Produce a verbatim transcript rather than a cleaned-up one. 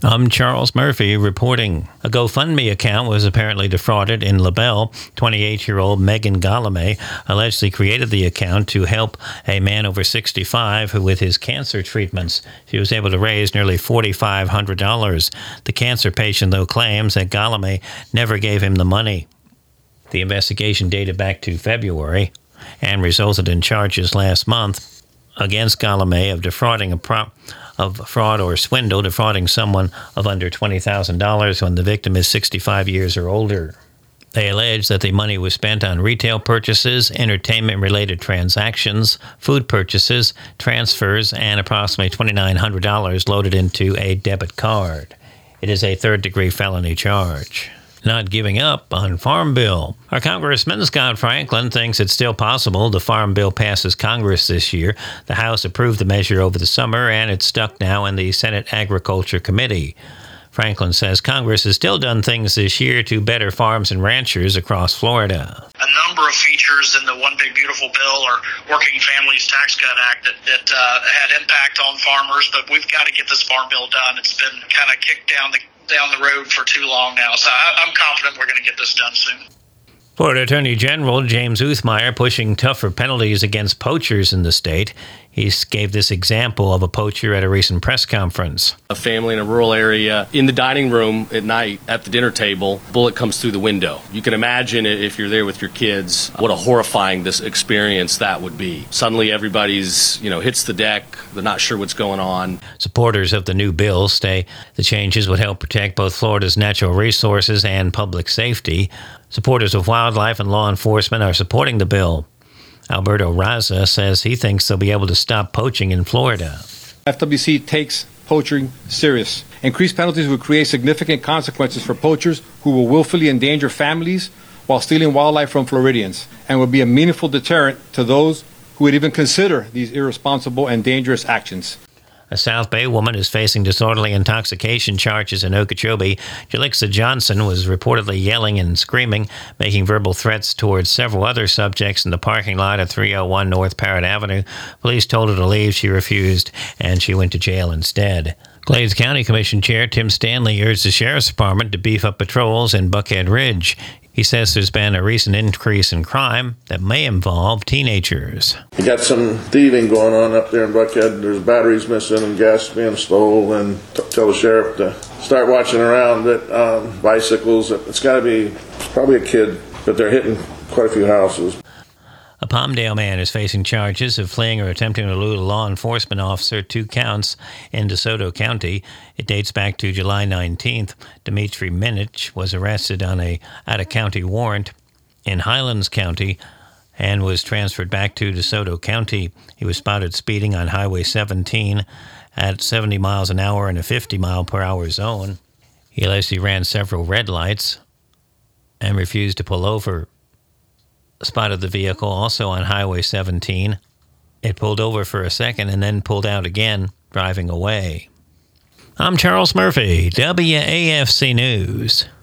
I'm Charles Murphy reporting. A GoFundMe account was apparently defrauded in LaBelle. twenty-eight-year-old Megan Galame allegedly created the account to help a man over sixty-five who, with his cancer treatments, she was able to raise nearly four thousand five hundred dollars. The cancer patient, though, claims that Galame never gave him the money. The investigation dated back to February and resulted in charges last month against Galame of defrauding a prop. of fraud or swindle, defrauding someone of under twenty thousand dollars when the victim is sixty-five years or older. They allege that the money was spent on retail purchases, entertainment-related transactions, food purchases, transfers, and approximately two thousand nine hundred dollars loaded into a debit card. It is a third-degree felony charge. Not giving up on Farm Bill. Our Congressman Scott Franklin thinks it's still possible the Farm Bill passes Congress this year. The House approved the measure over the summer, and it's stuck now in the Senate Agriculture Committee. Franklin says Congress has still done things this year to better farms and ranchers across Florida. A number of features in the One Big Beautiful Bill or Working Families Tax Cut Act that, that uh, had impact on farmers, but we've got to get this Farm Bill done. It's been kind of kicked down the down the road for too long now, so I, I'm confident we're going to get this done soon. Florida Attorney General James Uthmeier pushing tougher penalties against poachers in the state. He gave this example of a poacher at a recent press conference. A family in a rural area in the dining room at night at the dinner table, bullet comes through the window. You can imagine if you're there with your kids, what a horrifying this experience that would be. Suddenly everybody's, you know, hits the deck. They're not sure what's going on. Supporters of the new bill say the changes would help protect both Florida's natural resources and public safety. Supporters of wildlife and law enforcement are supporting the bill. Alberto Raza says he thinks they'll be able to stop poaching in Florida. F W C takes poaching serious. Increased penalties will create significant consequences for poachers who will willfully endanger families while stealing wildlife from Floridians, and will be a meaningful deterrent to those who would even consider these irresponsible and dangerous actions. A South Bay woman is facing disorderly intoxication charges in Okeechobee. Jalixa Johnson was reportedly yelling and screaming, making verbal threats towards several other subjects in the parking lot at three oh one North Parrott Avenue. Police told her to leave. She refused, and she went to jail instead. Glades County Commission Chair Tim Stanley urged the Sheriff's Department to beef up patrols in Buckhead Ridge. He says there's been a recent increase in crime that may involve teenagers. You got some thieving going on up there in Buckhead. There's batteries missing and gas being stolen. And t- tell the sheriff to start watching around at um, bicycles. It's got to be probably a kid, but they're hitting quite a few houses. A Palmdale man is facing charges of fleeing or attempting to elude a law enforcement officer, two counts in DeSoto County. It dates back to July nineteenth. Dimitri Minich was arrested on a out-of-county warrant in Highlands County and was transferred back to DeSoto County. He was spotted speeding on Highway seventeen at seventy miles an hour in a fifty mile per hour zone. He allegedly ran several red lights and refused to pull over. Spotted the vehicle also on Highway seventeen. It pulled over for a second and then pulled out again, driving away. I'm Charles Murphy, W A F C News.